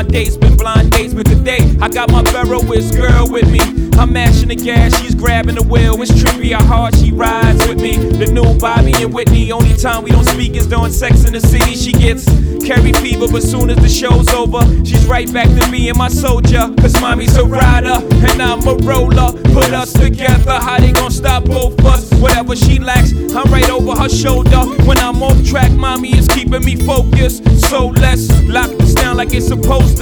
dates, been blind dates, but today I got my Veroist girl with me. I'm mashing the gas, she's grabbing the wheel. It's trippy how hard she rides with me. The new Bobby and Whitney, only time we don't speak is during Sex in the City. She gets carry fever, but soon as the show's over, she's right back to me and my soldier. Cause mommy's a rider and I'm a roller. Put us together, how they gon' stop both us? Whatever she lacks, I'm right over her shoulder. When I'm off track, mommy is keeping me focused. So let's lock this down like it's supposed to.